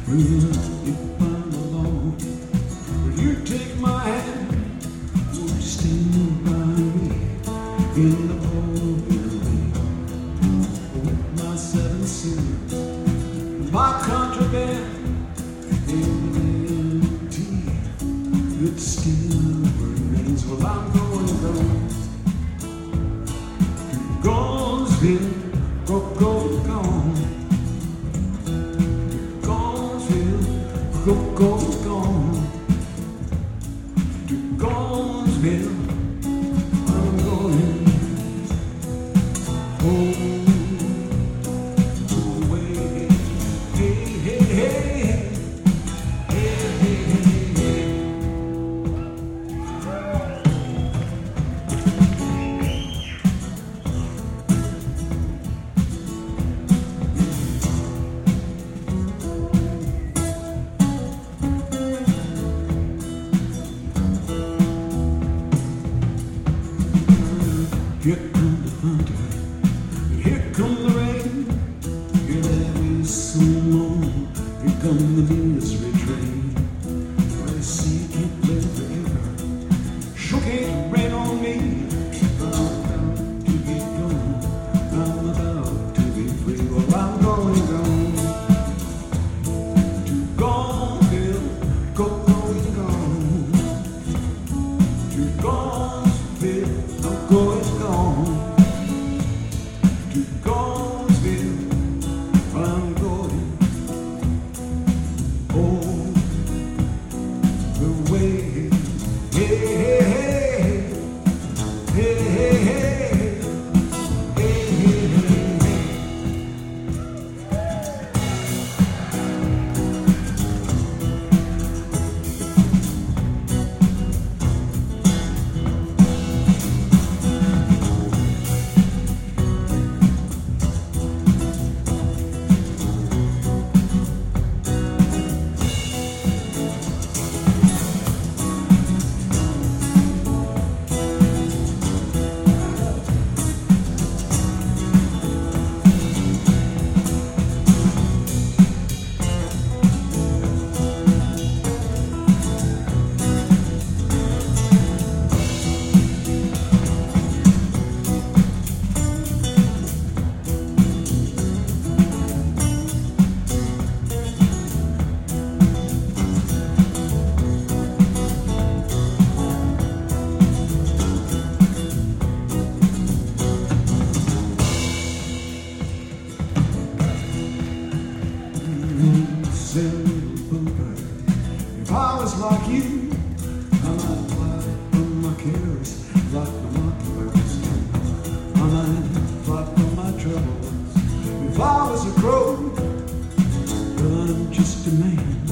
If I'm alone, will you take my hand? Will you stand by me in the pouring rain? With my seven sins, my contraband, in the empty, it still remains. Well, I'm going to Gainesville, go, gone. Go, gone to Gainesville. I'm going home away. Hey, hey, hey, hey, hey, hey. Here come the hunter, here come the rain, here there is some more, here come the misery train. I see it can't live forever, sure can't rain on me, but I'm about to get gone, I'm about to be free. Well, I'm going to Gainesville, go, gone, to Gainesville, I'm going to Gainesville, I'm going all the way. Hey, hey, hey, hey, hey, hey, hey, hey, hey. If I was like you, I might fly from my cares like the mockingbirds. I might fly from my troubles. If I was a crow, well, I'm just a man.